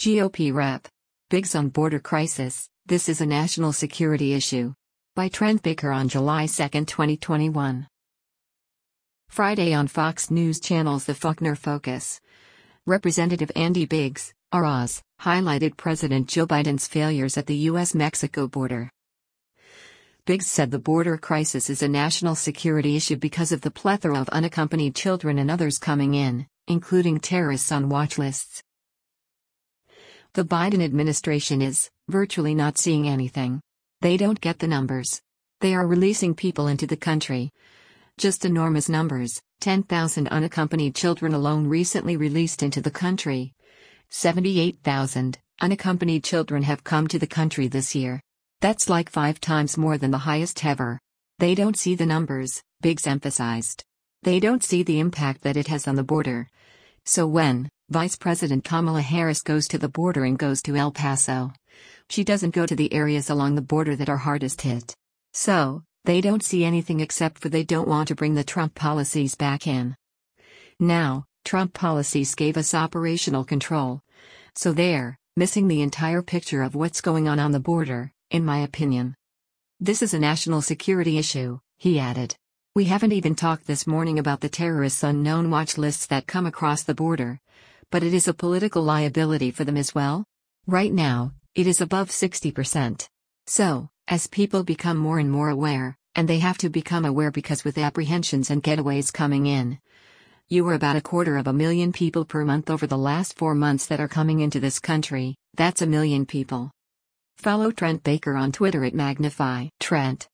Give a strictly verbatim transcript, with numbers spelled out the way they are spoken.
G O P Rep. Biggs on border crisis, this is a national security issue. By Trent Baker on July second, twenty twenty-one. Friday on Fox News Channel's The Faulkner Focus. Representative Andy Biggs, R Oz, highlighted President Joe Biden's failures at the U S Mexico border. Biggs said the border crisis is a national security issue because of the plethora of unaccompanied children and others coming in, including terrorists on watch lists. The Biden administration is, virtually not seeing anything. They don't get the numbers. They are releasing people into the country. Just enormous numbers, ten thousand unaccompanied children alone recently released into the country. seventy-eight thousand unaccompanied children have come to the country this year. That's like five times more than the highest ever. They don't see the numbers, Biggs emphasized. They don't see the impact that it has on the border. So when Vice President Kamala Harris goes to the border and goes to El Paso, she doesn't go to the areas along the border that are hardest hit. So, they don't see anything except for they don't want to bring the Trump policies back in. Now, Trump policies gave us operational control. So they're missing the entire picture of what's going on on the border, in my opinion. This is a national security issue, he added. We haven't even talked this morning about the terrorists on known watch lists that come across the border. But it is a political liability for them as well. Right now, it is above sixty percent. So, as people become more and more aware, and they have to become aware because with apprehensions and getaways coming in, you were about a quarter of a million people per month over the last four months that are coming into this country. That's a million people. Follow Trent Baker on Twitter at Magnify Trent.